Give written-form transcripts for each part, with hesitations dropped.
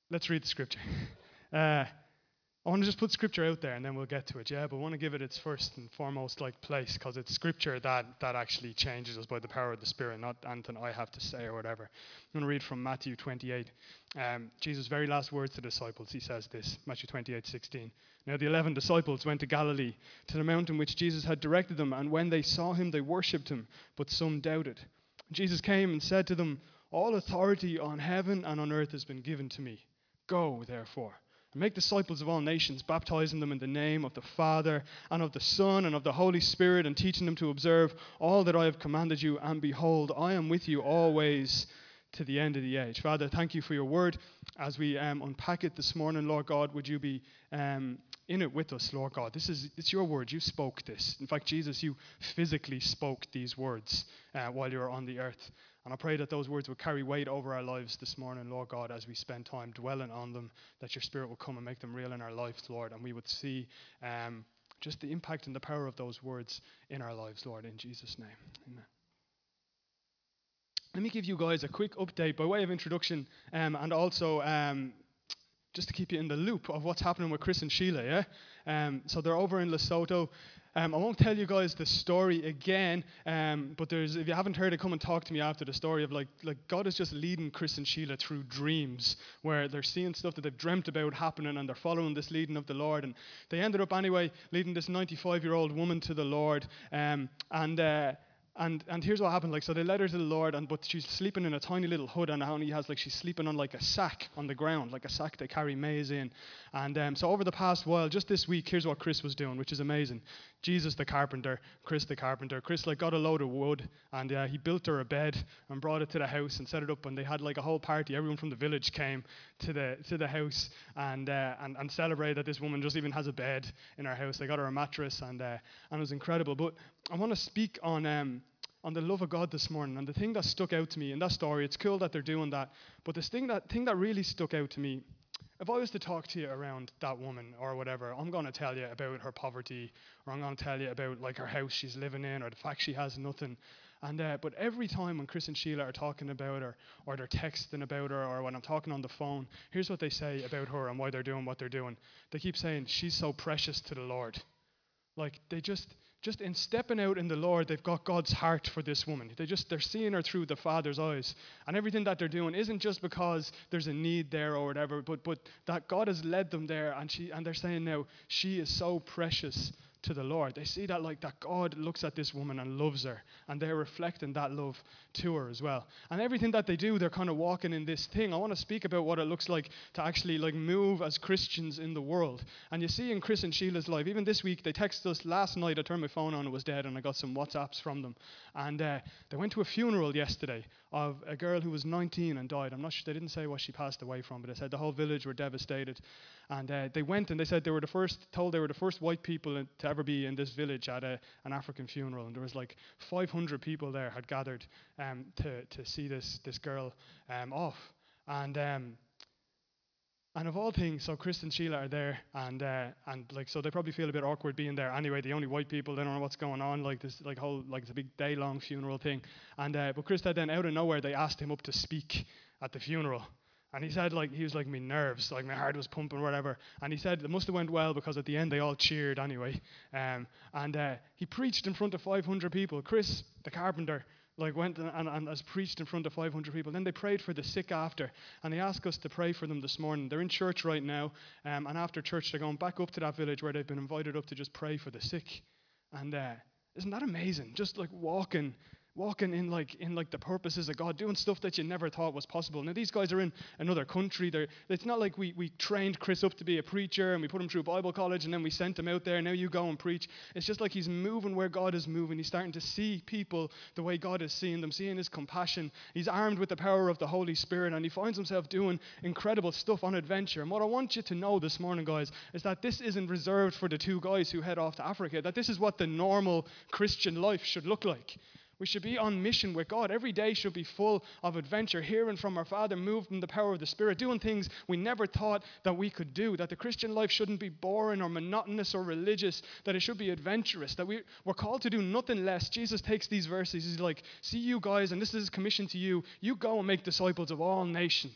Let's read the scripture. I want to just put scripture out there and then we'll get to it, yeah? But I want to give it its first and foremost place because it's scripture that actually changes us by the power of the Spirit, not anything I have to say or whatever. I'm going to read from Matthew 28. Jesus' very last words to the disciples, he says this, Matthew 28:16. Now the 11 disciples went to Galilee, to the mountain which Jesus had directed them, and when they saw him, they worshipped him, but some doubted. Jesus came and said to them, all authority on heaven and on earth has been given to me. Go, therefore, and make disciples of all nations, baptizing them in the name of the Father and of the Son and of the Holy Spirit, and teaching them to observe all that I have commanded you. And behold, I am with you always to the end of the age. Father, thank you for your word. As we unpack it this morning, Lord God, would you be in it with us, Lord God. It's your word. You spoke this. In fact, Jesus, you physically spoke these words while you were on the earth. And I pray that those words would carry weight over our lives this morning, Lord God, as we spend time dwelling on them, that your Spirit will come and make them real in our lives, Lord, and we would see just the impact and the power of those words in our lives, Lord, in Jesus' name. Amen. Let me give you guys a quick update by way of introduction and also just to keep you in the loop of what's happening with Chris and Sheila, yeah? So they're over in Lesotho. I won't tell you guys the story again, but if you haven't heard it, come and talk to me after the story of like God is just leading Chris and Sheila through dreams where they're seeing stuff that they've dreamt about happening and they're following this leading of the Lord. And they ended up anyway leading this 95-year-old woman to the Lord. And here's what happened. So they led her to the Lord, but she's sleeping in a tiny little hut, and only has she's sleeping on like a sack on the ground, like a sack they carry maize in. And so over the past while, just this week, here's what Chris was doing, which is amazing. Jesus the carpenter, Chris the carpenter. Chris got a load of wood, and he built her a bed and brought it to the house and set it up. And they had a whole party. Everyone from the village came to the house and celebrated that this woman just even has a bed in her house. They got her a mattress, and it was incredible. But I want to speak on the love of God this morning. And the thing that stuck out to me in that story, it's cool that they're doing that, but this thing that really stuck out to me, if I was to talk to you around that woman or whatever, I'm going to tell you about her poverty, or I'm going to tell you about her house she's living in, or the fact she has nothing. And but every time when Chris and Sheila are talking about her, or they're texting about her, or when I'm talking on the phone, here's what they say about her and why they're doing what they're doing. They keep saying, she's so precious to the Lord. They just in stepping out in the Lord, they've got God's heart for this woman. They're seeing her through the Father's eyes. And everything that they're doing isn't just because there's a need there or whatever, but that God has led them there, and they're saying now, she is so precious to the Lord. They see that that God looks at this woman and loves her, and they're reflecting that love to her as well. And everything that they do, they're kind of walking in this thing. I want to speak about what it looks like to actually move as Christians in the world. And you see in Chris and Sheila's life, even this week, they texted us last night. I turned my phone on, it was dead, and I got some WhatsApps from them. And they went to a funeral yesterday of a girl who was 19 and died. I'm not sure, they didn't say what she passed away from, but they said the whole village were devastated. And they went and they said they were the first white people to ever be in this village at an African funeral. And there was 500 people there had gathered to see this girl off. And of all things, so Chris and Sheila are there, and so they probably feel a bit awkward being there. Anyway, the only white people, they don't know what's going on, this whole it's a big day-long funeral thing. And but Chris said then out of nowhere they asked him up to speak at the funeral. And he said, he was my nerves, my heart was pumping, whatever. And he said it must have went well because at the end they all cheered anyway. And he preached in front of 500 people. Chris, the carpenter, went and has preached in front of 500 people. Then they prayed for the sick after. And they asked us to pray for them this morning. They're in church right now. And after church, they're going back up to that village where they've been invited up to just pray for the sick. And isn't that amazing? Just walking in the purposes of God, doing stuff that you never thought was possible. Now these guys are in another country. It's not like we trained Chris up to be a preacher and we put him through Bible college and then we sent him out there, now you go and preach. It's just he's moving where God is moving. He's starting to see people the way God is seeing them, seeing his compassion. He's armed with the power of the Holy Spirit, and he finds himself doing incredible stuff on adventure. And what I want you to know this morning, guys, is that this isn't reserved for the two guys who head off to Africa, that this is what the normal Christian life should look like. We should be on mission with God. Every day should be full of adventure, hearing from our Father, moved in the power of the Spirit, doing things we never thought that we could do, that the Christian life shouldn't be boring or monotonous or religious, that it should be adventurous, that we're called to do nothing less. Jesus takes these verses, he's like, see you guys, and this is his commission to you. You go and make disciples of all nations.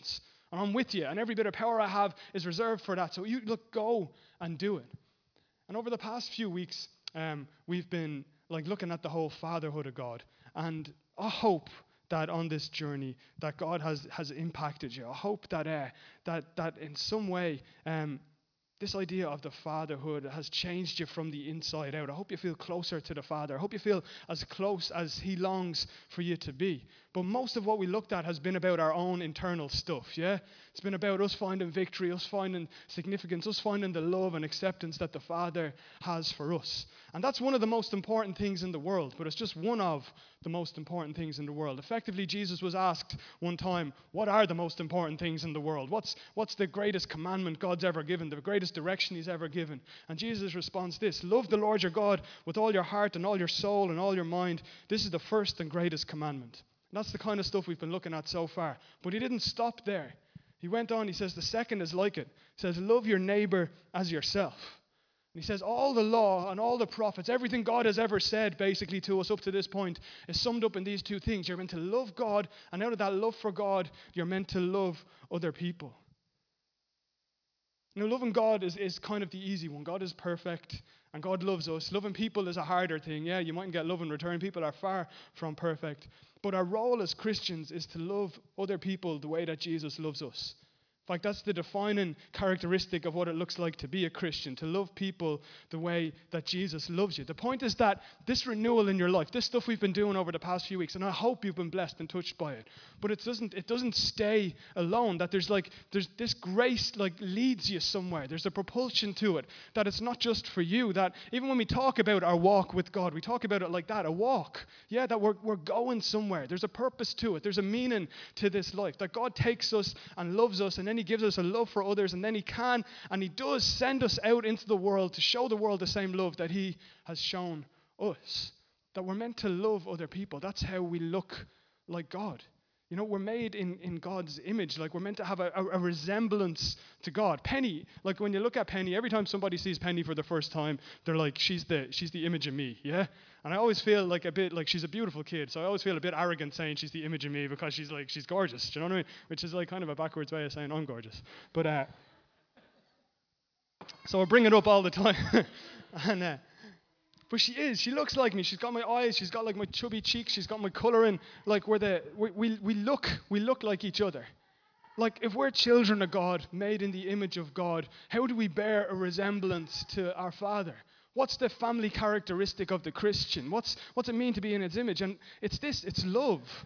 And I'm with you. And every bit of power I have is reserved for that. So you go and do it. And over the past few weeks, we've been looking at the whole fatherhood of God. And I hope that on this journey that God has impacted you. I hope that that in some way this idea of the fatherhood has changed you from the inside out. I hope you feel closer to the Father. I hope you feel as close as He longs for you to be. But most of what we looked at has been about our own internal stuff, yeah? It's been about us finding victory, us finding significance, us finding the love and acceptance that the Father has for us. And that's one of the most important things in the world, but it's just one of the most important things in the world. Effectively, Jesus was asked one time, what are the most important things in the world? What's the greatest commandment God's ever given, the greatest direction He's ever given? And Jesus responds this: love the Lord your God with all your heart and all your soul and all your mind. This is the first and greatest commandment. And that's the kind of stuff we've been looking at so far. But He didn't stop there. He went on, He says the second is like it. He says, love your neighbor as yourself. And He says all the law and all the prophets, everything God has ever said basically to us up to this point is summed up in these two things. You're meant to love God, and out of that love for God, you're meant to love other people. Now, loving God is kind of the easy one. God is perfect, and God loves us. Loving people is a harder thing. Yeah, you mightn't get love in return. People are far from perfect. But our role as Christians is to love other people the way that Jesus loves us. In fact, that's the defining characteristic of what it looks like to be a Christian, to love people the way that Jesus loves you. The point is that this renewal in your life, this stuff we've been doing over the past few weeks, and I hope you've been blessed and touched by it, but it doesn't stay alone, that there's this grace leads you somewhere. There's a propulsion to it, that it's not just for you, that even when we talk about our walk with God, we talk about it like that, a walk. Yeah, that we're going somewhere. There's a purpose to it. There's a meaning to this life, that God takes us and loves us, and then He gives us a love for others, and then He can and He does send us out into the world to show the world the same love that He has shown us. That we're meant to love other people. That's how we look like God. You know, we're made in God's image. We're meant to have a resemblance to God. Penny, when you look at Penny, every time somebody sees Penny for the first time, they're like, she's the image of me, yeah? And I always feel a bit like she's a beautiful kid, so I always feel a bit arrogant saying she's the image of me because she's gorgeous, do you know what I mean? Which is kind of a backwards way of saying I'm gorgeous. But, so I bring it up all the time. But she looks like me. She's got my eyes, she's got my chubby cheeks, she's got my colouring. We look like each other. If we're children of God, made in the image of God, how do we bear a resemblance to our Father? What's the family characteristic of the Christian? What's it mean to be in His image? And it's love.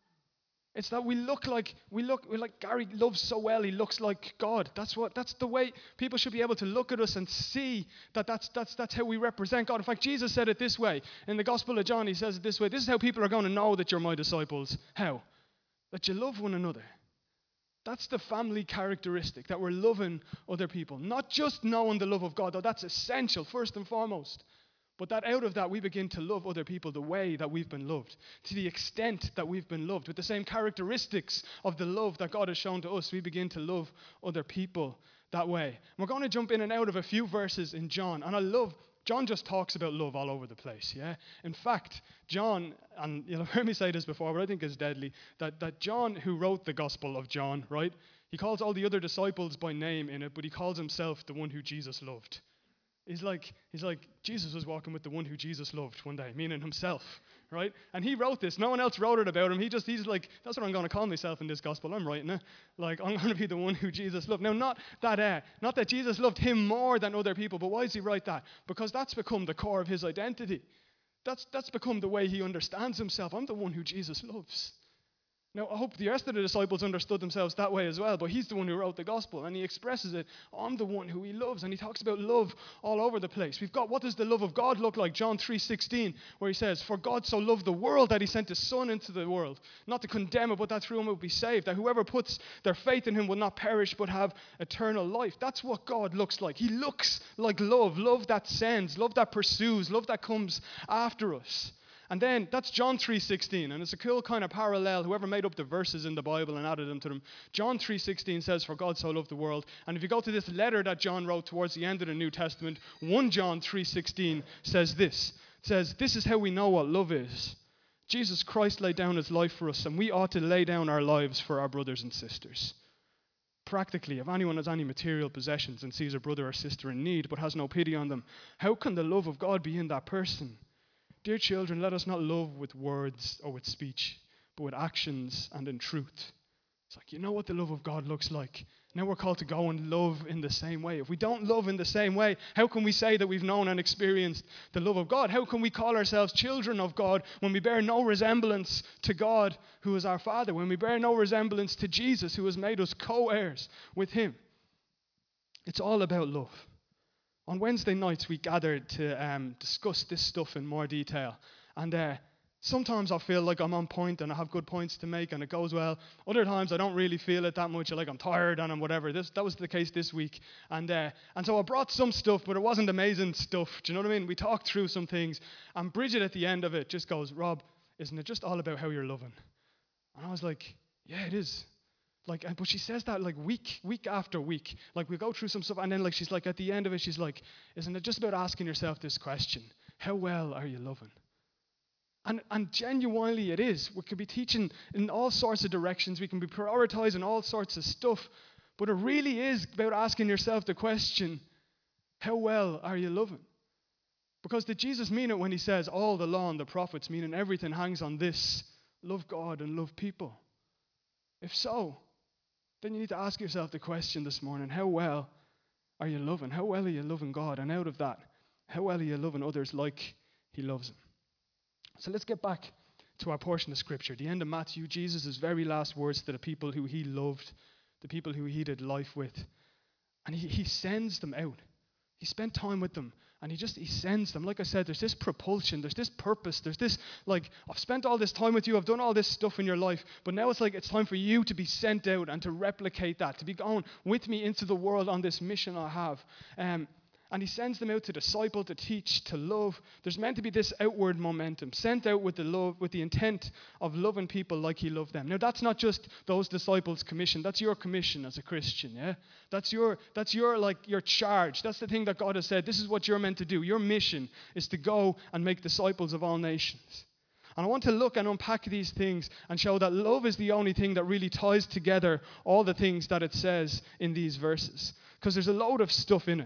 It's that we look like Gary loves so well, he looks like God. That's the way people should be able to look at us and see that's how we represent God. In fact, Jesus said it this way. In the Gospel of John, He says it this way: this is how people are going to know that you're my disciples. How? That you love one another. That's the family characteristic, that we're loving other people. Not just knowing the love of God, though that's essential first and foremost. But that out of that, we begin to love other people the way that we've been loved, to the extent that we've been loved, with the same characteristics of the love that God has shown to us. We begin to love other people that way. And we're going to jump in and out of a few verses in John, and John just talks about love all over the place, yeah? In fact, John, and you'll have heard me say this before, but I think it's deadly, that John, who wrote the Gospel of John, right? He calls all the other disciples by name in it, but he calls himself the one who Jesus loved. He's like, Jesus was walking with the one who Jesus loved one day, meaning himself, right? And he wrote this. No one else wrote it about him. He's like, that's what I'm going to call myself in this gospel. I'm writing it. I'm going to be the one who Jesus loved. Now, not that Jesus loved him more than other people, but why does he write that? Because that's become the core of his identity. That's become the way he understands himself. I'm the one who Jesus loves. Now, I hope the rest of the disciples understood themselves that way as well, but he's the one who wrote the gospel, and he expresses it, I'm the one who he loves, and he talks about love all over the place. We've got, what does the love of God look like? John 3:16, where he says, for God so loved the world that he sent his Son into the world, not to condemn it, but that through him it would be saved, that whoever puts their faith in him will not perish, but have eternal life. That's what God looks like. He looks like love that sends, love that pursues, love that comes after us. And then that's John 3:16, and it's a cool kind of parallel. Whoever made up the verses in the Bible and added them to them. John 3:16 says, for God so loved the world. And if you go to this letter that John wrote towards the end of the New Testament, 1 John 3:16 says this. It says, this is how we know what love is. Jesus Christ laid down his life for us, and we ought to lay down our lives for our brothers and sisters. Practically, if anyone has any material possessions and sees a brother or sister in need but has no pity on them, how can the love of God be in that person? Dear children, let us not love with words or with speech, but with actions and in truth. It's like, you know what the love of God looks like. Now we're called to go and love in the same way. If we don't love in the same way, how can we say that we've known and experienced the love of God? How can we call ourselves children of God when we bear no resemblance to God, who is our Father, when we bear no resemblance to Jesus, who has made us co-heirs with him? It's all about love. On Wednesday nights, we gathered to discuss this stuff in more detail. And sometimes I feel like I'm on point and I have good points to make and it goes well. Other times I don't really feel it that much. Like I'm tired and I'm whatever. That was the case this week. And so I brought some stuff, but it wasn't amazing stuff. Do you know what I mean? We talked through some things. And Bridget at the end of it just goes, Rob, isn't it just all about how you're loving? And I was like, yeah, it is. Like, but she says that like week after week. Like we go through some stuff and then like she's like at the end of it, she's like, isn't it just about asking yourself this question? How well are you loving? And genuinely it is. We could be teaching in all sorts of directions. We can be prioritizing all sorts of stuff. But it really is about asking yourself the question, how well are you loving? Because did Jesus mean it when he says all the law and the prophets, meaning everything hangs on this, love God and love people? If so, then you need to ask yourself the question this morning, how well are you loving? How well are you loving God? And out of that, how well are you loving others like he loves them? So let's get back to our portion of scripture. The end of Matthew, Jesus' very last words to the people who he loved, the people who he did life with. And he sends them out. He spent time with them and he sends them. Like I said, there's this propulsion, there's this purpose, there's this, like, I've spent all this time with you, I've done all this stuff in your life, but now it's like it's time for you to be sent out and to replicate that, to be going with me into the world on this mission I have. And he sends them out to disciple, to teach, to love. There's meant to be this outward momentum, sent out with the love, with the intent of loving people like he loved them. Now, that's not just those disciples' commission. That's your commission as a Christian, yeah? That's your charge. That's the thing that God has said. This is what you're meant to do. Your mission is to go and make disciples of all nations. And I want to look and unpack these things and show that love is the only thing that really ties together all the things that it says in these verses. Because there's a load of stuff in it.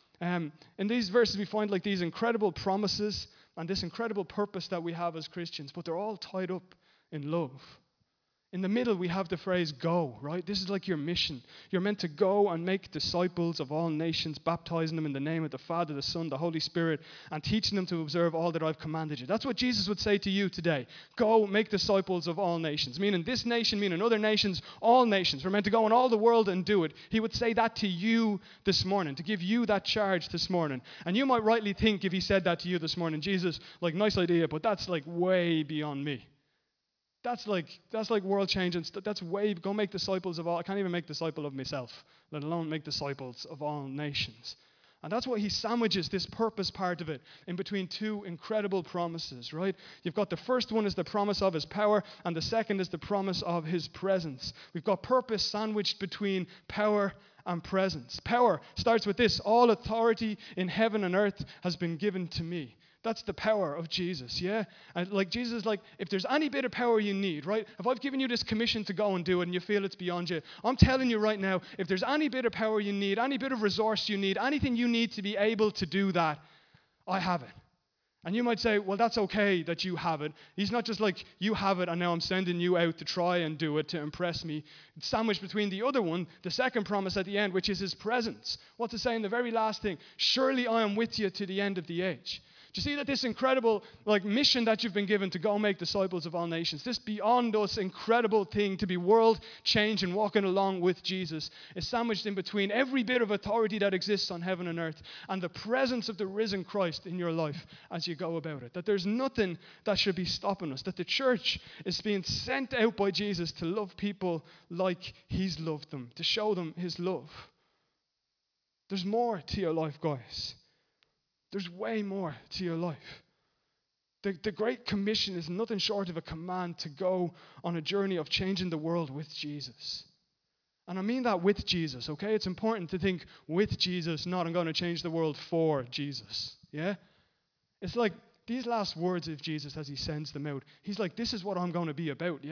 In these verses, we find like these incredible promises and this incredible purpose that we have as Christians, but they're all tied up in love. In the middle, we have the phrase go, right? This is like your mission. You're meant to go and make disciples of all nations, baptizing them in the name of the Father, the Son, the Holy Spirit, and teaching them to observe all that I've commanded you. That's what Jesus would say to you today. Go make disciples of all nations. Meaning this nation, meaning other nations, all nations. We're meant to go in all the world and do it. He would say that to you this morning, to give you that charge this morning. And you might rightly think if he said that to you this morning, Jesus, like, nice idea, but that's like way beyond me. That's like world changing. That's way, go make disciples of all. I can't even make disciple of myself, let alone make disciples of all nations. And that's why he sandwiches this purpose part of it in between two incredible promises, right? You've got the first one is the promise of his power, and the second is the promise of his presence. We've got purpose sandwiched between power and presence. Power starts with this: all authority in heaven and earth has been given to me. That's the power of Jesus, yeah? And like Jesus, like, if there's any bit of power you need, right? If I've given you this commission to go and do it and you feel it's beyond you, I'm telling you right now, if there's any bit of power you need, any bit of resource you need, anything you need to be able to do that, I have it. And you might say, well, that's okay that you have it. He's not just like, you have it and now I'm sending you out to try and do it to impress me. It's sandwiched between the other one, the second promise at the end, which is his presence. What's it say in the very last thing? Surely I am with you to the end of the age. Do you see that this incredible mission that you've been given to go make disciples of all nations, this beyond us incredible thing to be world changing, walking along with Jesus, is sandwiched in between every bit of authority that exists on heaven and earth and the presence of the risen Christ in your life as you go about it. That there's nothing that should be stopping us. That the church is being sent out by Jesus to love people like he's loved them, to show them his love. There's more to your life, guys. There's way more to your life. The Great Commission is nothing short of a command to go on a journey of changing the world with Jesus. And I mean that with Jesus, okay? It's important to think with Jesus, not I'm going to change the world for Jesus, yeah? It's like these last words of Jesus as he sends them out. He's like, this is what I'm going to be about, yeah?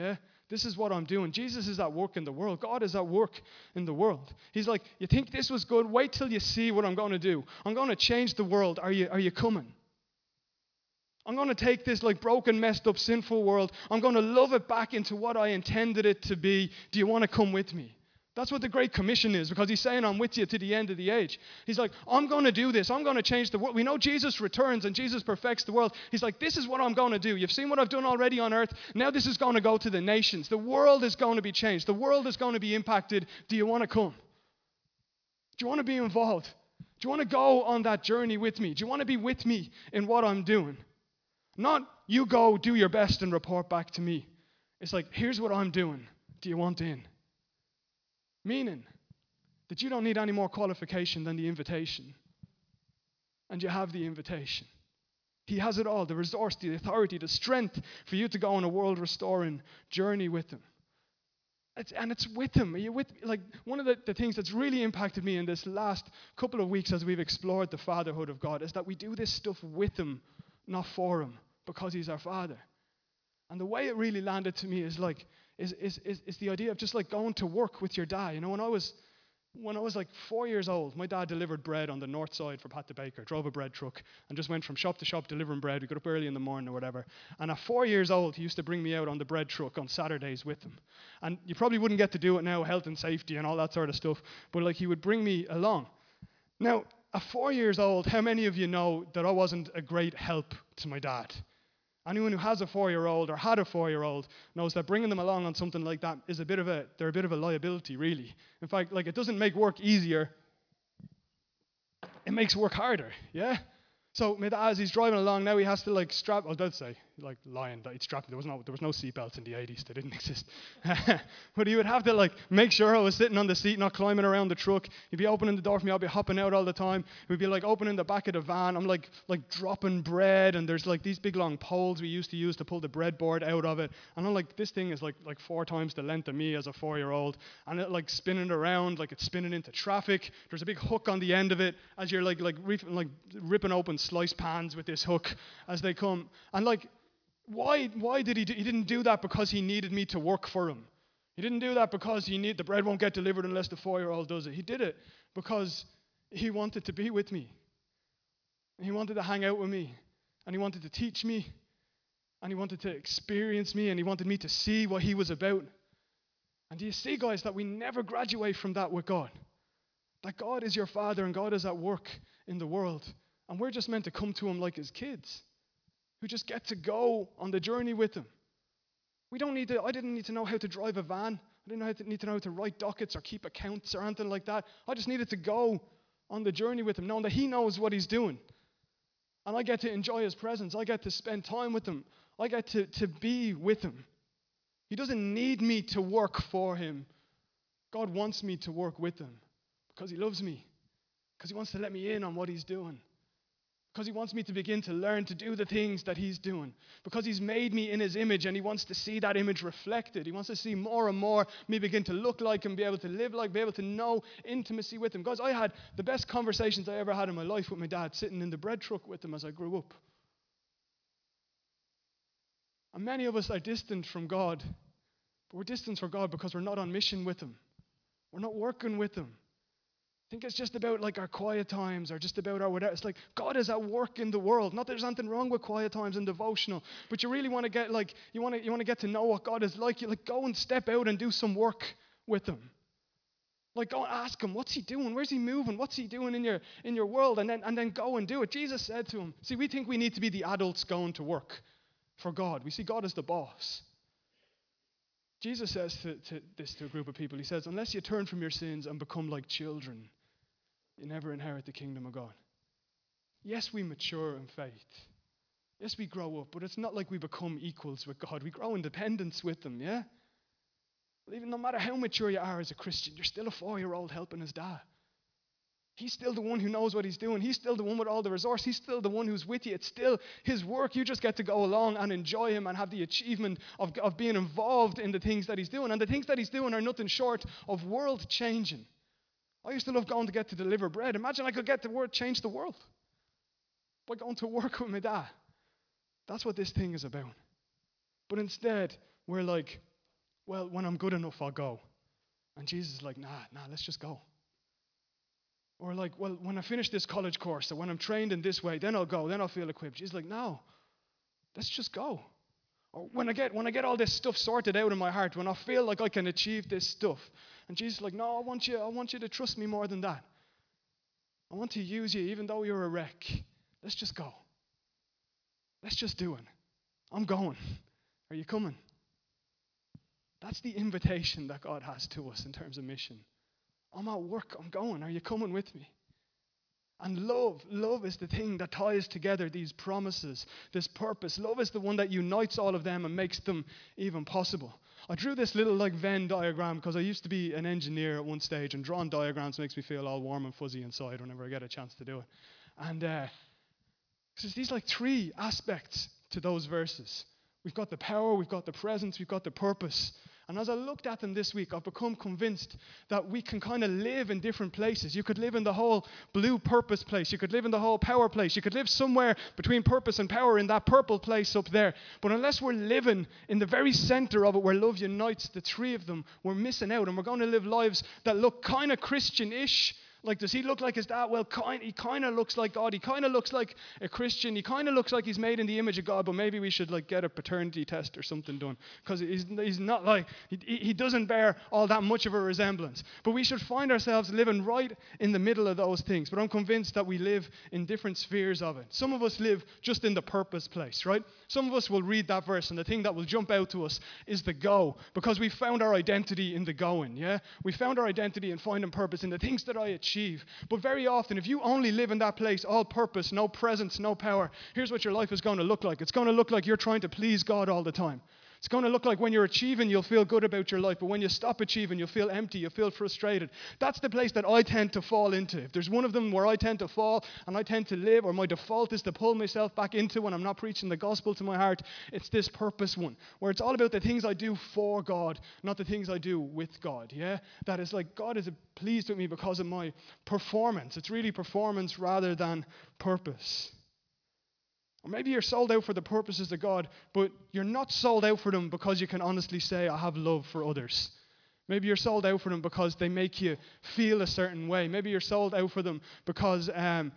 this is what I'm doing. Jesus is at work in the world. God is at work in the world. He's like, you think this was good? Wait till you see what I'm going to do. I'm going to change the world. Are you coming? I'm going to take this like broken, messed up, sinful world. I'm going to love it back into what I intended it to be. Do you want to come with me? That's what the Great Commission is, because he's saying, I'm with you to the end of the age. He's like, I'm going to do this. I'm going to change the world. We know Jesus returns and Jesus perfects the world. He's like, this is what I'm going to do. You've seen what I've done already on earth. Now this is going to go to the nations. The world is going to be changed. The world is going to be impacted. Do you want to come? Do you want to be involved? Do you want to go on that journey with me? Do you want to be with me in what I'm doing? Not you go, do your best and report back to me. It's like, here's what I'm doing. Do you want in? Meaning that you don't need any more qualification than the invitation. And you have the invitation. He has it all, the resource, the authority, the strength for you to go on a world-restoring journey with him. It's with him. Are you with, like, one of the things that's really impacted me in this last couple of weeks as we've explored the fatherhood of God is that we do this stuff with him, not for him, because he's our father. And the way it really landed to me is like, is the idea of just like going to work with your dad. You know, when I was like 4 years old, my dad delivered bread on the north side for Pat the Baker, drove a bread truck, and just went from shop to shop delivering bread. We got up early in the morning or whatever. And at 4 years old, he used to bring me out on the bread truck on Saturdays with him. And you probably wouldn't get to do it now, health and safety and all that sort of stuff, but like he would bring me along. Now, at 4 years old, how many of you know that I wasn't a great help to my dad? Anyone who has a 4-year-old or had a 4-year-old knows that bringing them along on something like that is they're a bit of a liability, really. In fact, like, it doesn't make work easier. It makes work harder, yeah? So my dad, as he's driving along now, he has to like strap, I was about to say, like lying, that he'd strap, there was no seatbelts in the 80s, they didn't exist. But he would have to like make sure I was sitting on the seat, not climbing around the truck. He'd be opening the door for me, I'd be hopping out all the time. He'd be like opening the back of the van, I'm like dropping bread, and there's like these big long poles we used to use to pull the breadboard out of it. And I'm like, this thing is like 4 times the length of me as a 4-year-old, and it like spinning around, like it's spinning into traffic. There's a big hook on the end of it as you're like ripping open sliced pans with this hook as they come. And like, why did he didn't do that because he needed me to work for him. He didn't do that because the bread won't get delivered unless the 4-year-old does it. He did it because he wanted to be with me. And he wanted to hang out with me. And he wanted to teach me. And he wanted to experience me. And he wanted me to see what he was about. And do you see, guys, that we never graduate from that with God? That God is your father and God is at work in the world. And we're just meant to come to him like his kids who just get to go on the journey with him. I didn't need to know how to drive a van. I didn't need to know how to write dockets or keep accounts or anything like that. I just needed to go on the journey with him, knowing that he knows what he's doing. And I get to enjoy his presence. I get to spend time with him. I get to be with him. He doesn't need me to work for him. God wants me to work with him because he loves me, because he wants to let me in on what he's doing. Because he wants me to begin to learn to do the things that he's doing. Because he's made me in his image and he wants to see that image reflected. He wants to see more and more me begin to look like him, be able to live like, be able to know intimacy with him. Guys, I had the best conversations I ever had in my life with my dad, sitting in the bread truck with him as I grew up. And many of us are distant from God. But we're distant from God because we're not on mission with him. We're not working with him. I think it's just about like our quiet times or just about our whatever. It's like God is at work in the world. Not that there's anything wrong with quiet times and devotional, but you really want to get like, you want to get to know what God is like. You like go and step out and do some work with him. Like go and ask him, what's he doing? Where's he moving? What's he doing in your world? And then go and do it. Jesus said to him, see, we think we need to be the adults going to work for God. We see God as the boss. Jesus says to a group of people, he says, unless you turn from your sins and become like children, you never inherit the kingdom of God. Yes, we mature in faith. Yes, we grow up, but it's not like we become equals with God. We grow in dependence with him, yeah? Well, even no matter how mature you are as a Christian, you're still a 4-year-old helping his dad. He's still the one who knows what he's doing. He's still the one with all the resource. He's still the one who's with you. It's still his work. You just get to go along and enjoy him and have the achievement of being involved in the things that he's doing. And the things that he's doing are nothing short of world changing. I used to love going to get to deliver bread. Imagine I could get to change the world by going to work with my dad. That's what this thing is about. But instead, we're like, well, when I'm good enough, I'll go. And Jesus is like, nah, let's just go. Or like, well, when I finish this college course, or when I'm trained in this way, then I'll go, then I'll feel equipped. Jesus is like, no, let's just go. Or when I get all this stuff sorted out in my heart, when I feel like I can achieve this stuff. And Jesus is like, no, I want you to trust me more than that. I want to use you even though you're a wreck. Let's just go. Let's just do it. I'm going. Are you coming? That's the invitation that God has to us in terms of mission. I'm at work. I'm going. Are you coming with me? And love is the thing that ties together these promises, this purpose. Love is the one that unites all of them and makes them even possible. I drew this little like Venn diagram because I used to be an engineer at one stage, and drawing diagrams makes me feel all warm and fuzzy inside whenever I get a chance to do it. And there's these like three aspects to those verses. We've got the power, we've got the presence, we've got the purpose. And as I looked at them this week, I've become convinced that we can kind of live in different places. You could live in the whole blue purpose place. You could live in the whole power place. You could live somewhere between purpose and power in that purple place up there. But unless we're living in the very center of it where love unites the three of them, we're missing out. And we're going to live lives that look kind of Christian-ish. Like, does he look like his dad? Well, he kind of looks like God. He kind of looks like a Christian. He kind of looks like he's made in the image of God, but maybe we should like get a paternity test or something done, because he's not like, he doesn't bear all that much of a resemblance. But we should find ourselves living right in the middle of those things. But I'm convinced that we live in different spheres of it. Some of us live just in the purpose place, right? Some of us will read that verse, and the thing that will jump out to us is the go, because we found our identity in the going, yeah? We found our identity in finding purpose in the things that I achieve. But very often, if you only live in that place, all purpose, no presence, no power, here's what your life is going to look like. It's going to look like you're trying to please God all the time. It's going to look like when you're achieving, you'll feel good about your life. But when you stop achieving, you'll feel empty, you'll feel frustrated. That's the place that I tend to fall into. If there's one of them where I tend to fall and I tend to live, or my default is to pull myself back into when I'm not preaching the gospel to my heart, it's this purpose one, where it's all about the things I do for God, not the things I do with God, yeah? That is like, God is pleased with me because of my performance. It's really performance rather than purpose. Or maybe you're sold out for the purposes of God, but you're not sold out for them because you can honestly say, I have love for others. Maybe you're sold out for them because they make you feel a certain way. Maybe you're sold out for them because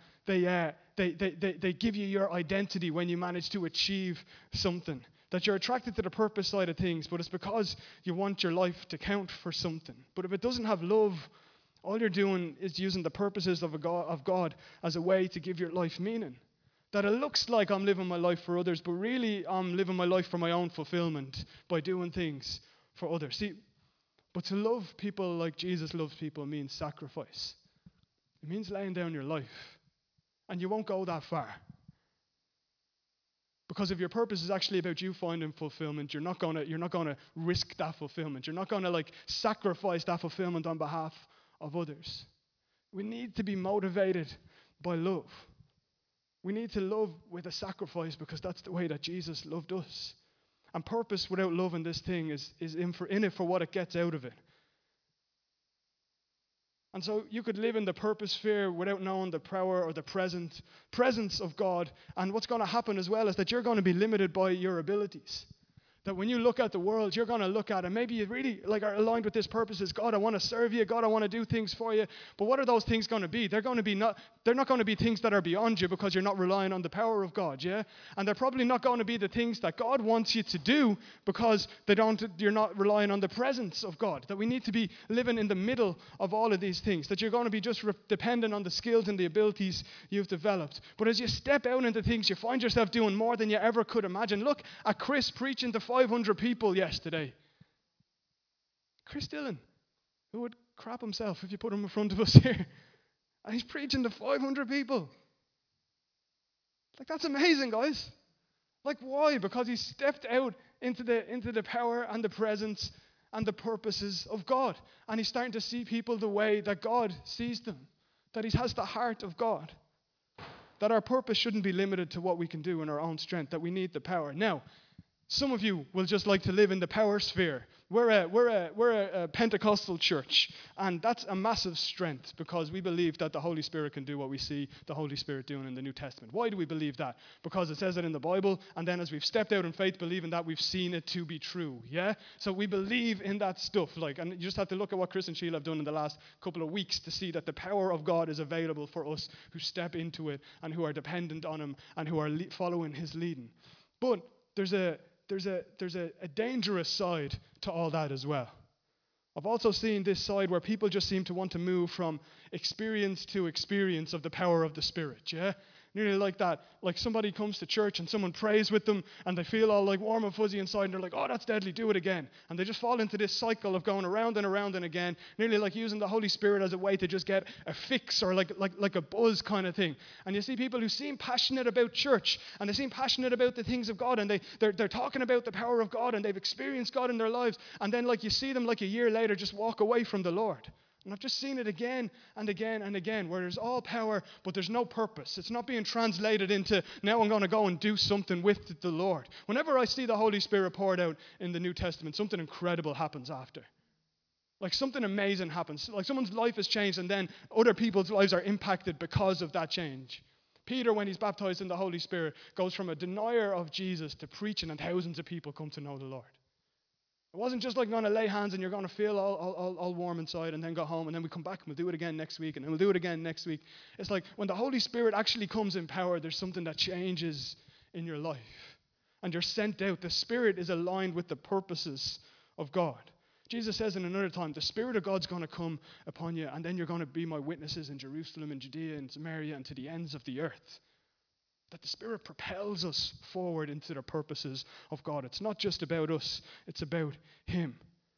they give you your identity when you manage to achieve something. That you're attracted to the purpose side of things, but it's because you want your life to count for something. But if it doesn't have love, all you're doing is using the purposes of God as a way to give your life meaning. That it looks like I'm living my life for others, but really I'm living my life for my own fulfillment by doing things for others. See, but to love people like Jesus loves people means sacrifice. It means laying down your life. And you won't go that far. Because if your purpose is actually about you finding fulfillment, you're not gonna risk that fulfillment. You're not gonna like sacrifice that fulfillment on behalf of others. We need to be motivated by love. We need to love with a sacrifice because that's the way that Jesus loved us. And purpose without love in this thing is in it for what it gets out of it. And so you could live in the purpose sphere without knowing the power or the presence of God. And what's going to happen as well is that you're going to be limited by your abilities. That when you look at the world, you're going to look at it. Maybe you really are aligned with this purpose is, God, I want to serve you. God, I want to do things for you. But what are those things going to be? They're not going to be things that are beyond you because you're not relying on the power of God, yeah? And they're probably not going to be the things that God wants you to do because you're not relying on the presence of God. That we need to be living in the middle of all of these things. That you're going to be just dependent on the skills and the abilities you've developed. But as you step out into things, you find yourself doing more than you ever could imagine. Look at Chris preaching to 500 people yesterday. Chris Dillon, who would crap himself if you put him in front of us here. And he's preaching to 500 people. Like, that's amazing, guys. Like, why? Because he stepped out into the power and the presence and the purposes of God. And he's starting to see people the way that God sees them. That he has the heart of God. That our purpose shouldn't be limited to what we can do in our own strength. That we need the power. Now, Some of you will just like to live in the power sphere. We're a Pentecostal church, and that's a massive strength because we believe that the Holy Spirit can do what we see the Holy Spirit doing in the New Testament. Why do we believe that? Because it says it in the Bible, and then as we've stepped out in faith believing that, we've seen it to be true, yeah? So we believe in that stuff, and you just have to look at what Chris and Sheila have done in the last couple of weeks to see that the power of God is available for us who step into it and who are dependent on Him and who are following His leading. But there's a dangerous side to all that as well. I've also seen this side where people just seem to want to move from experience to experience of the power of the Spirit, yeah? Nearly like that. Like somebody comes to church and someone prays with them and they feel all like warm and fuzzy inside and they're like, oh, that's deadly, do it again. And they just fall into this cycle of going around and again, nearly like using the Holy Spirit as a way to just get a fix or like a buzz kind of thing. And you see people who seem passionate about church and they seem passionate about the things of God and they're talking about the power of God and they've experienced God in their lives. And then like you see them like a year later just walk away from the Lord. And I've just seen it again and again and again where there's all power, but there's no purpose. It's not being translated into, now I'm going to go and do something with the Lord. Whenever I see the Holy Spirit poured out in the New Testament, something incredible happens after. Like something amazing happens. Like someone's life is changed and then other people's lives are impacted because of that change. Peter, when he's baptized in the Holy Spirit, goes from a denier of Jesus to preaching, and thousands of people come to know the Lord. It wasn't just like going to lay hands and you're going to feel all warm inside and then go home and then we come back and we'll do it again next week and then we'll do it again next week. It's like when the Holy Spirit actually comes in power, there's something that changes in your life. And you're sent out. The Spirit is aligned with the purposes of God. Jesus says in another time, the Spirit of God's going to come upon you and then you're going to be my witnesses in Jerusalem and Judea and Samaria and to the ends of the earth. That the Spirit propels us forward into the purposes of God. It's not just about us, it's about Him.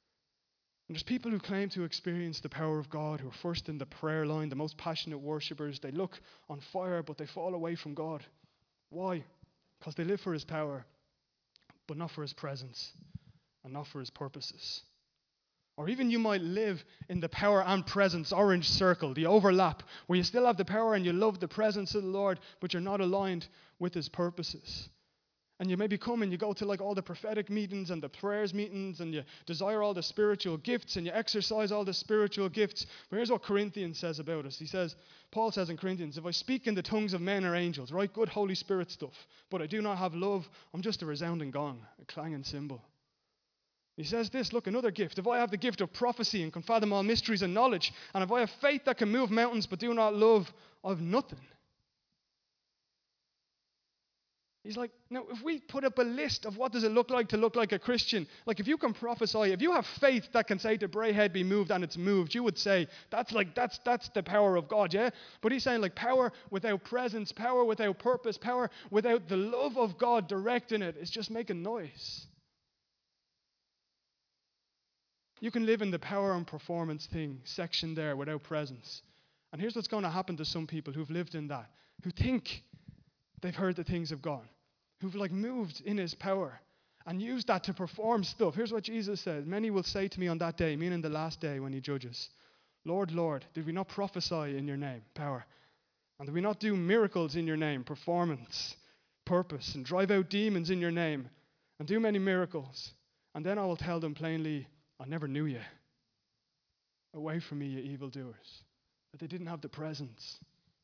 And there's people who claim to experience the power of God who are first in the prayer line, the most passionate worshippers. They look on fire, but they fall away from God. Why? Because they live for His power, but not for His presence, and not for His purposes. Or even you might live in the power and presence orange circle, the overlap, where you still have the power and you love the presence of the Lord, but you're not aligned with His purposes. And you maybe come and you go to like all the prophetic meetings and the prayers meetings and you desire all the spiritual gifts and you exercise all the spiritual gifts. But here's what Corinthians says about us. Paul says in Corinthians, if I speak in the tongues of men or angels, right, good Holy Spirit stuff, but I do not have love, I'm just a resounding gong, a clanging cymbal. He says this, look, another gift. If I have the gift of prophecy and can fathom all mysteries and knowledge, and if I have faith that can move mountains but do not love, I have nothing. He's like, now if we put up a list of what does it look like to look like a Christian, like if you can prophesy, if you have faith that can say to Braehead be moved and it's moved, you would say, that's the power of God, yeah? But he's saying like power without presence, power without purpose, power without the love of God directing it is just making noise. You can live in the power and performance thing section there without presence. And here's what's going to happen to some people who've lived in that, who think they've heard the things of God, who've like moved in His power and used that to perform stuff. Here's what Jesus said. Many will say to me on that day, meaning the last day when He judges, Lord, Lord, did we not prophesy in your name, power? And did we not do miracles in your name, performance, purpose, and drive out demons in your name and do many miracles? And then I will tell them plainly, I never knew you. Away from me, you evildoers. That they didn't have the presence.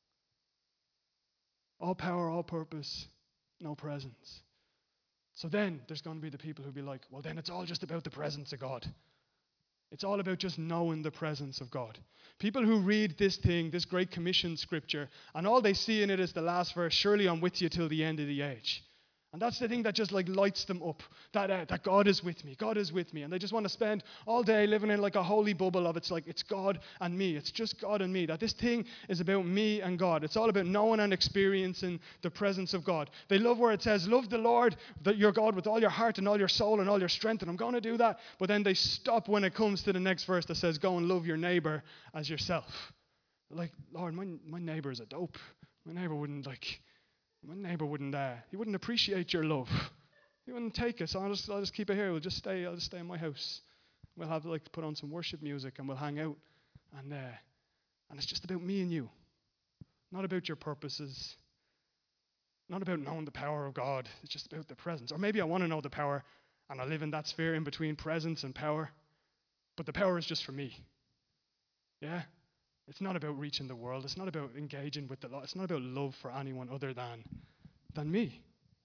All power, all purpose, no presence. So then there's going to be the people who'll be like, well, then it's all just about the presence of God. It's all about just knowing the presence of God. People who read this thing, this Great Commission scripture, and all they see in it is the last verse, surely I'm with you till the end of the age. And that's the thing that just like lights them up, that God is with me, God is with me. And they just want to spend all day living in like a holy bubble of it's like it's God and me. It's just God and me. That this thing is about me and God. It's all about knowing and experiencing the presence of God. They love where it says, love the Lord, your God, with all your heart and all your soul and all your strength. And I'm going to do that. But then they stop when it comes to the next verse that says, go and love your neighbor as yourself. Like, Lord, my neighbor is a dope. My neighbor wouldn't he wouldn't appreciate your love. He wouldn't take us. I'll just keep it here. I'll just stay in my house. We'll have to put on some worship music and we'll hang out. And it's just about me and you. Not about your purposes. Not about knowing the power of God. It's just about the presence. Or maybe I want to know the power and I live in that sphere in between presence and power. But the power is just for me. Yeah? It's not about reaching the world. It's not about engaging with the law. It's not about love for anyone other than me.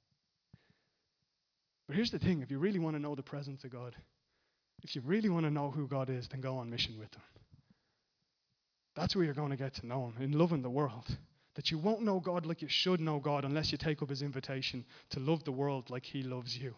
But here's the thing. If you really want to know the presence of God, if you really want to know who God is, then go on mission with him. That's where you're going to get to know him, in loving the world. That you won't know God like you should know God unless you take up his invitation to love the world like he loves you.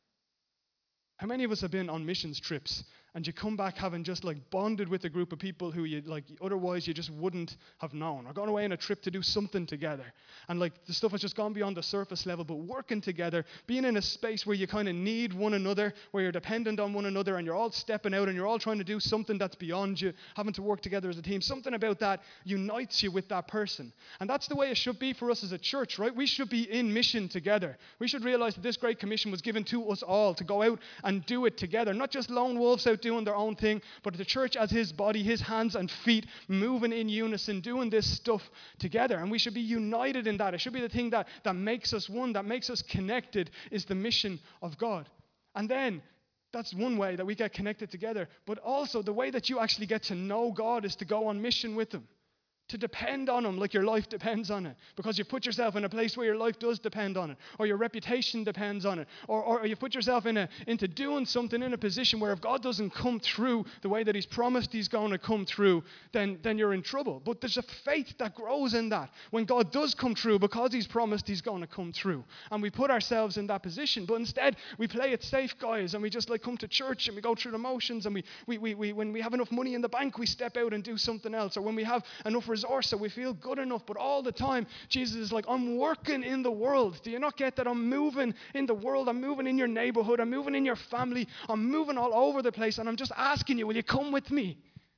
How many of us have been on missions trips and you come back having just like bonded with a group of people who you like otherwise you just wouldn't have known, or gone away on a trip to do something together, and like the stuff has just gone beyond the surface level, but working together, being in a space where you kind of need one another, where you're dependent on one another, and you're all stepping out and you're all trying to do something that's beyond you, having to work together as a team. Something about that unites you with that person. And that's the way it should be for us as a church, right? We should be in mission together. We should realize that this great commission was given to us all to go out and do it together, not just lone wolves out doing their own thing, but the church as his body, his hands and feet, moving in unison, doing this stuff together. And we should be united in that. It should be the thing that makes us one, that makes us connected, is the mission of God. And then that's one way that we get connected together. But also the way that you actually get to know God is to go on mission with him. To depend on him like your life depends on it. Because you put yourself in a place where your life does depend on it. Or your reputation depends on it. Or you put yourself into doing something in a position where if God doesn't come through the way that he's promised he's going to come through, then you're in trouble. But there's a faith that grows in that. When God does come through, because he's promised he's going to come through. And we put ourselves in that position. But instead, we play it safe, guys. And we just like come to church and we go through the motions. And we when we have enough money in the bank, we step out and do something else. Or when we have enough resources, so we feel good enough, but all the time Jesus is like, I'm working in the world. Do you not get that? I'm moving in the world. I'm moving in your neighborhood. I'm moving in your family. I'm moving all over the place, and I'm just asking you, will you come with me?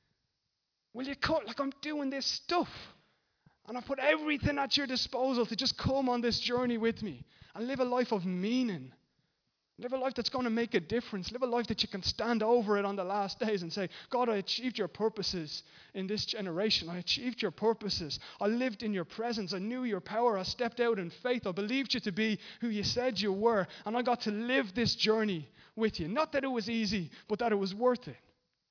Will you come? Like, I'm doing this stuff, and I put everything at your disposal to just come on this journey with me and live a life of meaning. Live a life that's going to make a difference. Live a life that you can stand over it on the last days and say, God, I achieved your purposes in this generation. I achieved your purposes. I lived in your presence. I knew your power. I stepped out in faith. I believed you to be who you said you were. And I got to live this journey with you. Not that it was easy, but that it was worth it.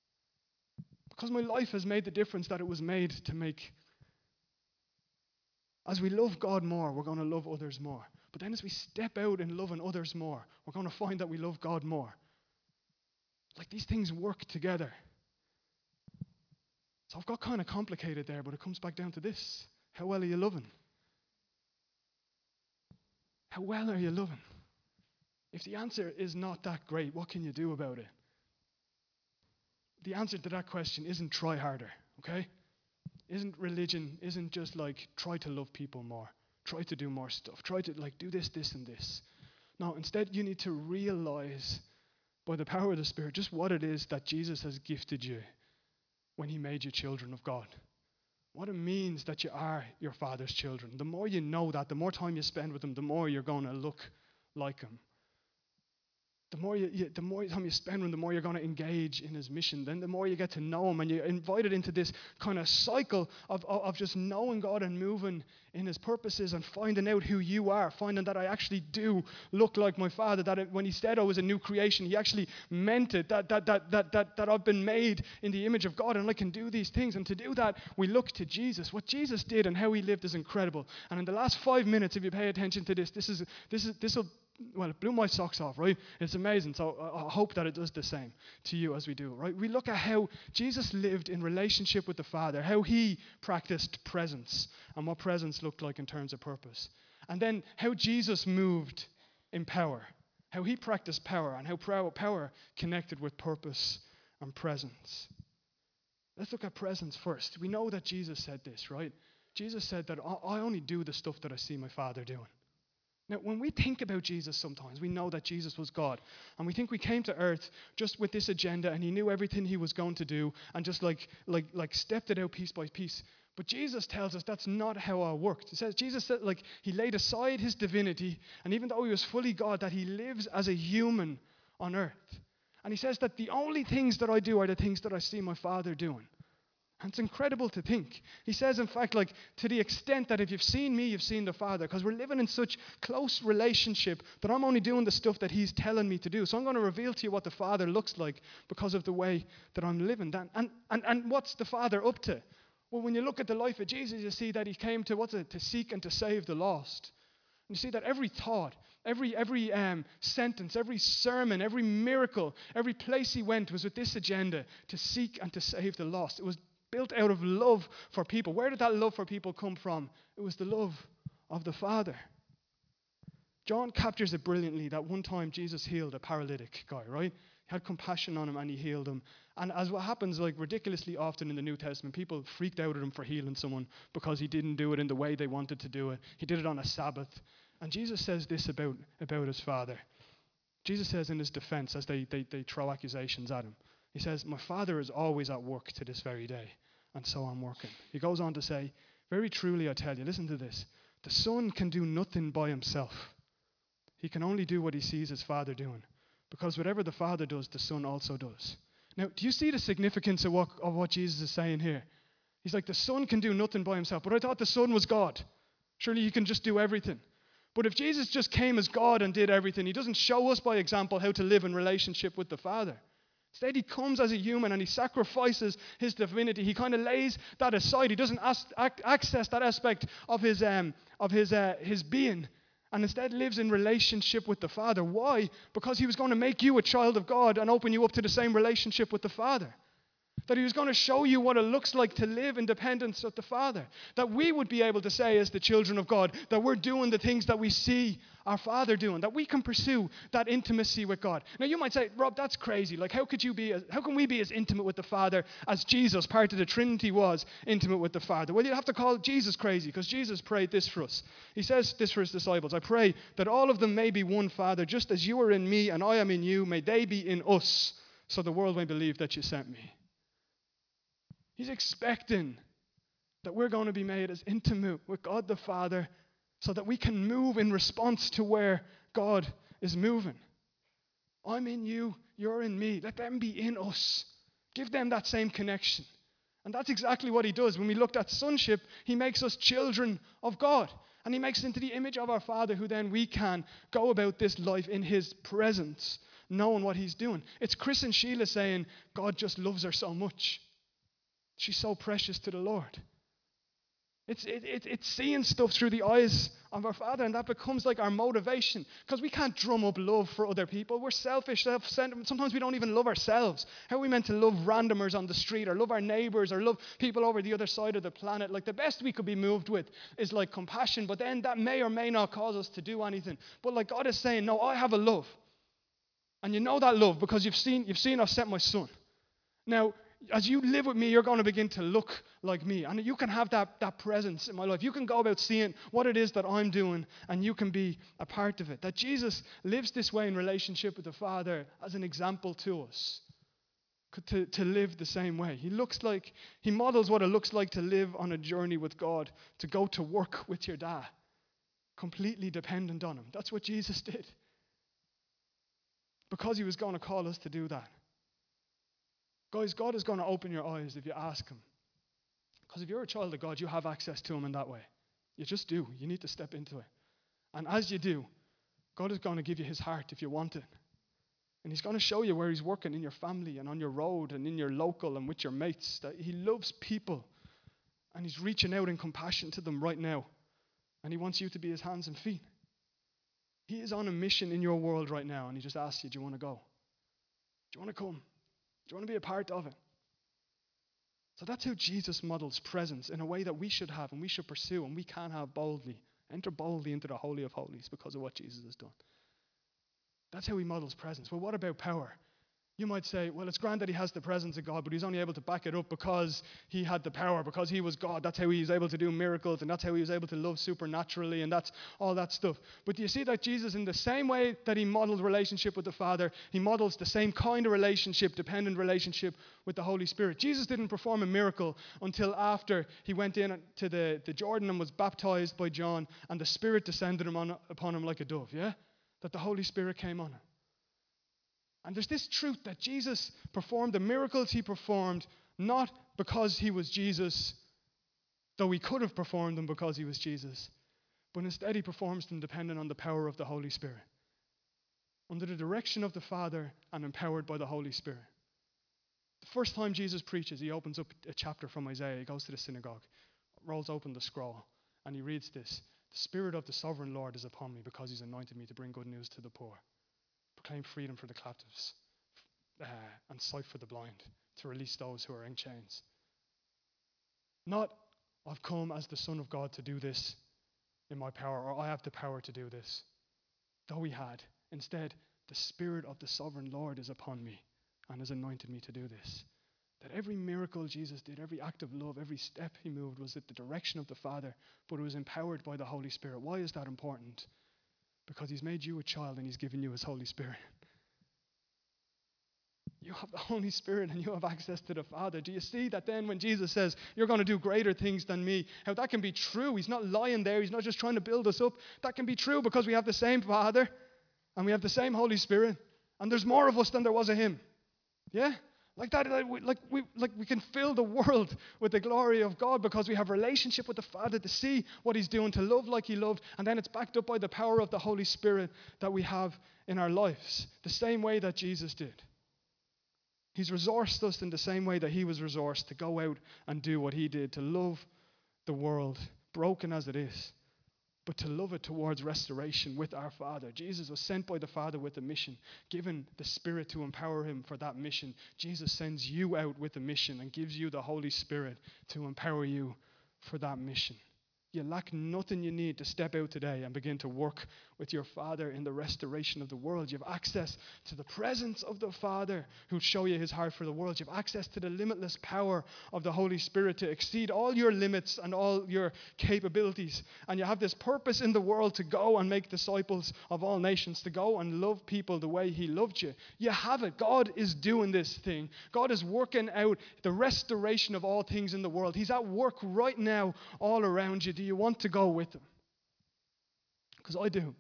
Because my life has made the difference that it was made to make. As we love God more, we're going to love others more. But then as we step out in loving others more, we're going to find that we love God more. Like these things work together. So I've got kind of complicated there, but it comes back down to this. How well are you loving? How well are you loving? If the answer is not that great, what can you do about it? The answer to that question isn't try harder, okay? Isn't religion, isn't just like try to love people more. Try to do more stuff. Try to like do this, this, and this. No, instead you need to realize by the power of the Spirit just what it is that Jesus has gifted you when he made you children of God. What it means that you are your Father's children. The more you know that, the more time you spend with him, the more you're going to look like him. The more time you spend with him, the more you're going to engage in his mission. Then the more you get to know him, and you're invited into this kind of cycle of just knowing God and moving in his purposes and finding out who you are, finding that I actually do look like my Father, that when he said I was a new creation, he actually meant it, that I've been made in the image of God and I can do these things. And to do that, we look to Jesus. What Jesus did and how he lived is incredible. And in the last 5 minutes, if you pay attention to this will, well, it blew my socks off, right? It's amazing. So I hope that it does the same to you as we do, right? We look at how Jesus lived in relationship with the Father, how he practiced presence and what presence looked like in terms of purpose. And then how Jesus moved in power, how he practiced power and how power connected with purpose and presence. Let's look at presence first. We know that Jesus said this, right? Jesus said that I only do the stuff that I see my Father doing. Now, when we think about Jesus sometimes, we know that Jesus was God. And we think we came to earth just with this agenda and he knew everything he was going to do and just like stepped it out piece by piece. But Jesus tells us that's not how it worked. It says Jesus said like he laid aside his divinity, and even though he was fully God, that he lives as a human on earth. And he says that the only things that I do are the things that I see my Father doing. And it's incredible to think. He says, in fact, like, to the extent that if you've seen me, you've seen the Father. Because we're living in such close relationship that I'm only doing the stuff that he's telling me to do. So I'm going to reveal to you what the Father looks like because of the way that I'm living. And what's the Father up to? Well, when you look at the life of Jesus, you see that he came to, to seek and to save the lost. And you see that every thought, every sentence, every sermon, every miracle, every place he went was with this agenda, to seek and to save the lost. It was built out of love for people. Where did that love for people come from? It was the love of the Father. John captures it brilliantly that one time Jesus healed a paralytic guy, right? He had compassion on him and he healed him. And as what happens like ridiculously often in the New Testament, people freaked out at him for healing someone because he didn't do it in the way they wanted to do it. He did it on a Sabbath. And Jesus says this about his Father. Jesus says in his defense as they throw accusations at him, he says, my Father is always at work to this very day, and so I'm working. He goes on to say, very truly I tell you, listen to this, the Son can do nothing by himself. He can only do what he sees his Father doing, because whatever the Father does, the Son also does. Now, do you see the significance of what Jesus is saying here? He's like, the Son can do nothing by himself, but I thought the Son was God. Surely he can just do everything. But if Jesus just came as God and did everything, he doesn't show us by example how to live in relationship with the Father. Instead, he comes as a human and he sacrifices his divinity. He kind of lays that aside. He doesn't access that aspect of his being, and instead lives in relationship with the Father. Why? Because he was going to make you a child of God and open you up to the same relationship with the Father. That he was going to show you what it looks like to live in dependence of the Father. That we would be able to say as the children of God that we're doing the things that we see our Father doing. That we can pursue that intimacy with God. Now you might say, Rob, that's crazy. Like how can we be as intimate with the Father as Jesus, part of the Trinity, was intimate with the Father? Well, you'd have to call Jesus crazy because Jesus prayed this for us. He says this for his disciples. I pray that all of them may be one, Father, just as you are in me and I am in you. May they be in us so the world may believe that you sent me. He's expecting that we're going to be made as intimate with God the Father so that we can move in response to where God is moving. I'm in you, you're in me. Let them be in us. Give them that same connection. And that's exactly what he does. When we looked at sonship, he makes us children of God. And he makes us into the image of our Father, who then we can go about this life in his presence, knowing what he's doing. It's Chris and Sheila saying, God just loves her so much. She's so precious to the Lord. It's seeing stuff through the eyes of our Father, and that becomes like our motivation, because we can't drum up love for other people. We're selfish, self-centered. Sometimes we don't even love ourselves. How are we meant to love randomers on the street, or love our neighbors, or love people over the other side of the planet? Like the best we could be moved with is like compassion, but then that may or may not cause us to do anything. But like God is saying, no, I have a love. And you know that love because you've seen I've sent my Son. Now, as you live with me, you're going to begin to look like me. And you can have that presence in my life. You can go about seeing what it is that I'm doing, and you can be a part of it. That Jesus lives this way in relationship with the Father as an example to us, to live the same way. He models what it looks like to live on a journey with God, to go to work with your dad, completely dependent on him. That's what Jesus did. Because he was going to call us to do that. Guys, God is going to open your eyes if you ask him. Because if you're a child of God, you have access to him in that way. You just do. You need to step into it. And as you do, God is going to give you his heart if you want it. And he's going to show you where he's working in your family and on your road and in your local and with your mates. That he loves people. And he's reaching out in compassion to them right now. And he wants you to be his hands and feet. He is on a mission in your world right now. And he just asks you, do you want to go? Do you want to come? Do you want to be a part of it? So that's how Jesus models presence in a way that we should have and we should pursue and we can have boldly. Enter boldly into the Holy of Holies because of what Jesus has done. That's how he models presence. Well, what about power? You might say, well, it's grand that he has the presence of God, but he's only able to back it up because he had the power, because he was God. That's how he was able to do miracles, and that's how he was able to love supernaturally, and that's all that stuff. But do you see that Jesus, in the same way that he modeled relationship with the Father, he models the same kind of relationship, dependent relationship with the Holy Spirit. Jesus didn't perform a miracle until after he went into the Jordan and was baptized by John, and the Spirit descended upon him like a dove, yeah? That the Holy Spirit came on him. And there's this truth that Jesus performed the miracles he performed not because he was Jesus, though he could have performed them because he was Jesus, but instead he performs them dependent on the power of the Holy Spirit, under the direction of the Father and empowered by the Holy Spirit. The first time Jesus preaches, he opens up a chapter from Isaiah. He goes to the synagogue, rolls open the scroll, and he reads this. The Spirit of the sovereign Lord is upon me because he's anointed me to bring good news to the poor, proclaim freedom for the captives, and sight for the blind, to release those who are in chains. Not, I've come as the Son of God to do this in my power, or I have the power to do this. Though he had. Instead, the Spirit of the sovereign Lord is upon me and has anointed me to do this. That every miracle Jesus did, every act of love, every step he moved was at the direction of the Father, but it was empowered by the Holy Spirit. Why is that important? Because he's made you a child and he's given you his Holy Spirit. You have the Holy Spirit and you have access to the Father. Do you see that then when Jesus says, you're going to do greater things than me, how that can be true? He's not lying there. He's not just trying to build us up. That can be true because we have the same Father and we have the same Holy Spirit, and there's more of us than there was of him. Yeah? Like that, we can fill the world with the glory of God because we have a relationship with the Father to see what he's doing, to love like he loved, and then it's backed up by the power of the Holy Spirit that we have in our lives, the same way that Jesus did. He's resourced us in the same way that he was resourced to go out and do what he did, to love the world, broken as it is, but to love it towards restoration with our Father. Jesus was sent by the Father with a mission, given the Spirit to empower him for that mission. Jesus sends you out with a mission and gives you the Holy Spirit to empower you for that mission. You lack nothing you need to step out today and begin to work with your Father in the restoration of the world. You have access to the presence of the Father who'll show you his heart for the world. You have access to the limitless power of the Holy Spirit to exceed all your limits and all your capabilities. And you have this purpose in the world to go and make disciples of all nations, to go and love people the way he loved you. You have it. God is doing this thing. God is working out the restoration of all things in the world. He's at work right now all around you. Do you want to go with him? Because I do.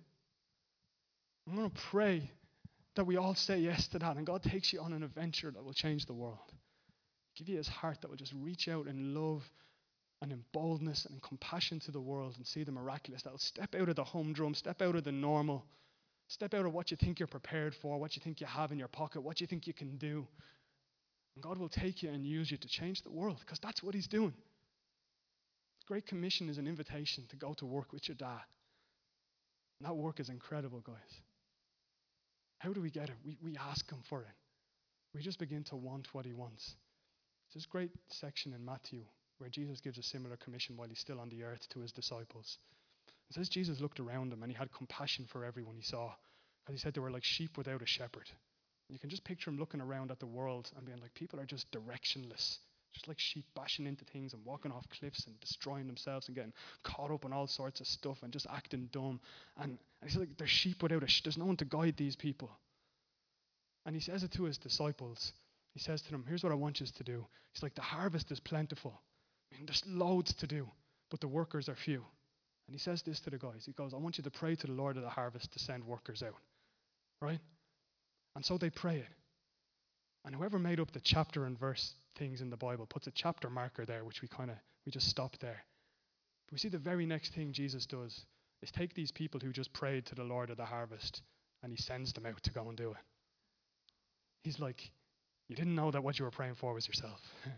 I'm going to pray that we all say yes to that, and God takes you on an adventure that will change the world. Give you his heart that will just reach out in love and in boldness and in compassion to the world and see the miraculous. That will step out of the humdrum, step out of the normal, step out of what you think you're prepared for, what you think you have in your pocket, what you think you can do. And God will take you and use you to change the world, because that's what he's doing. Great Commission is an invitation to go to work with your dad. And that work is incredible, guys. How do we get it? We ask him for it. We just begin to want what he wants. There's this great section in Matthew where Jesus gives a similar commission while he's still on the earth to his disciples. It says Jesus looked around them and he had compassion for everyone he saw, because he said they were like sheep without a shepherd. And you can just picture him looking around at the world and being like, people are just directionless. Just like sheep bashing into things and walking off cliffs and destroying themselves and getting caught up in all sorts of stuff and just acting dumb. And he's like, they're sheep without there's no one to guide these people. And he says it to his disciples. He says to them, here's what I want you to do. He's like, the harvest is plentiful. I mean, there's loads to do, but the workers are few. And he says this to the guys. He goes, I want you to pray to the Lord of the harvest to send workers out. Right? And so they pray it. And whoever made up the chapter and verse things in the Bible puts a chapter marker there, which we just stop there. But we see the very next thing Jesus does is take these people who just prayed to the Lord of the harvest and he sends them out to go and do it. He's like, you didn't know that what you were praying for was yourself.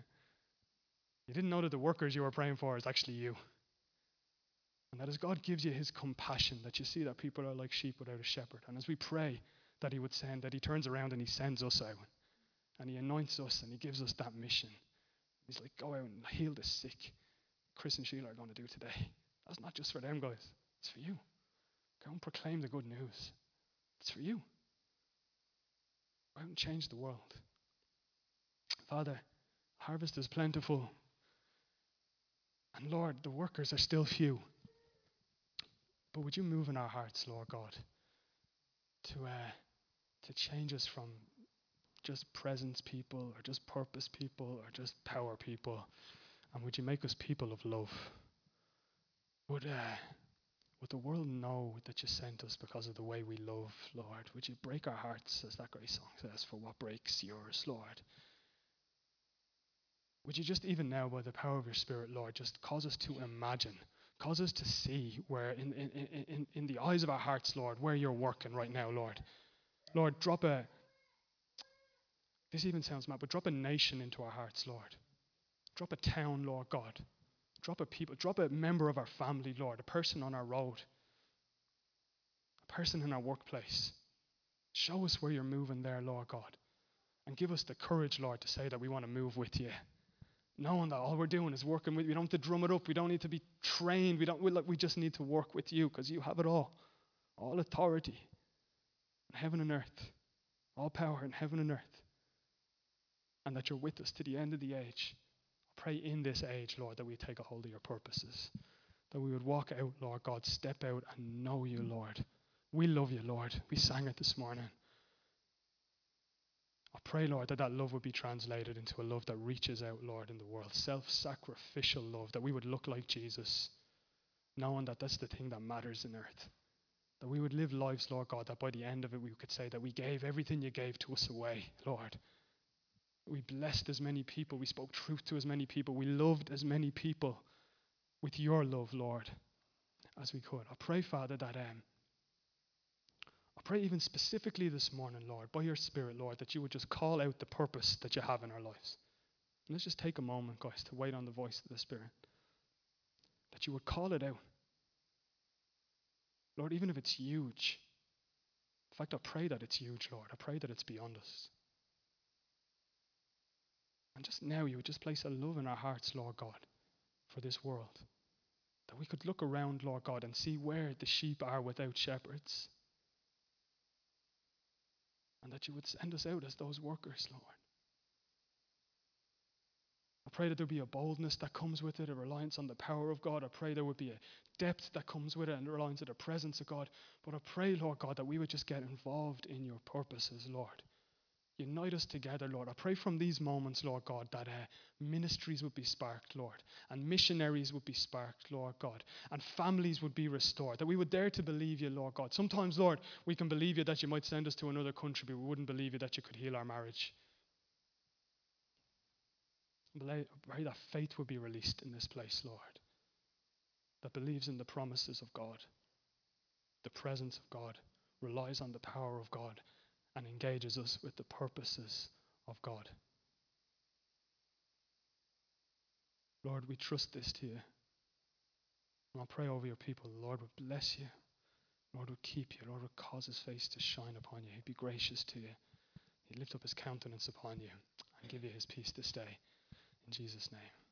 You didn't know that the workers you were praying for is actually you. And that as God gives you his compassion, that you see that people are like sheep without a shepherd. And as we pray that he would send, that he turns around and he sends us out. And he anoints us and he gives us that mission. He's like, go out and heal the sick. Chris and Sheila are going to do today. That's not just for them, guys. It's for you. Go and proclaim the good news. It's for you. Go out and change the world. Father, harvest is plentiful. And Lord, the workers are still few. But would you move in our hearts, Lord God, to change us from just presence people or just purpose people or just power people, and would you make us people of love? Would the world know that you sent us because of the way we love, Lord? Would you break our hearts, as that great song says, for what breaks yours, Lord? Would you just even now, by the power of your Spirit, Lord, just cause us to imagine, cause us to see where in the eyes of our hearts, Lord, where you're working right now, Lord. Lord, this even sounds mad, but drop a nation into our hearts, Lord. Drop a town, Lord God. Drop a people, drop a member of our family, Lord, a person on our road, a person in our workplace. Show us where you're moving there, Lord God. And give us the courage, Lord, to say that we want to move with you. Knowing that all we're doing is working with you. We don't have to drum it up. We don't need to be trained. We just need to work with you because you have it all authority in heaven and earth, all power in heaven and earth. And that you're with us to the end of the age. I pray in this age, Lord, that we take a hold of your purposes. That we would walk out, Lord God, step out and know you, Lord. We love you, Lord. We sang it this morning. I pray, Lord, that love would be translated into a love that reaches out, Lord, in the world. Self-sacrificial love, that we would look like Jesus, knowing that that's the thing that matters in earth. That we would live lives, Lord God, that by the end of it we could say that we gave everything you gave to us away, Lord. We blessed as many people. We spoke truth to as many people. We loved as many people with your love, Lord, as we could. I pray, Father, that I pray even specifically this morning, Lord, by your Spirit, Lord, that you would just call out the purpose that you have in our lives. And let's just take a moment, guys, to wait on the voice of the Spirit. That you would call it out. Lord, even if it's huge. In fact, I pray that it's huge, Lord. I pray that it's beyond us. And just now you would just place a love in our hearts, Lord God, for this world. That we could look around, Lord God, and see where the sheep are without shepherds. And that you would send us out as those workers, Lord. I pray that there be a boldness that comes with it, a reliance on the power of God. I pray there would be a depth that comes with it and a reliance on the presence of God. But I pray, Lord God, that we would just get involved in your purposes, Lord. Unite us together, Lord. I pray from these moments, Lord God, that ministries would be sparked, Lord, and missionaries would be sparked, Lord God, and families would be restored, that we would dare to believe you, Lord God. Sometimes, Lord, we can believe you that you might send us to another country, but we wouldn't believe you that you could heal our marriage. I pray that faith would be released in this place, Lord, that believes in the promises of God, the presence of God, relies on the power of God, and engages us with the purposes of God. Lord, we trust this to you. And I pray over your people. The Lord would bless you. Lord would keep you. Lord would cause his face to shine upon you. He'd be gracious to you. He'd lift up his countenance upon you and give you his peace this day. In Jesus' name.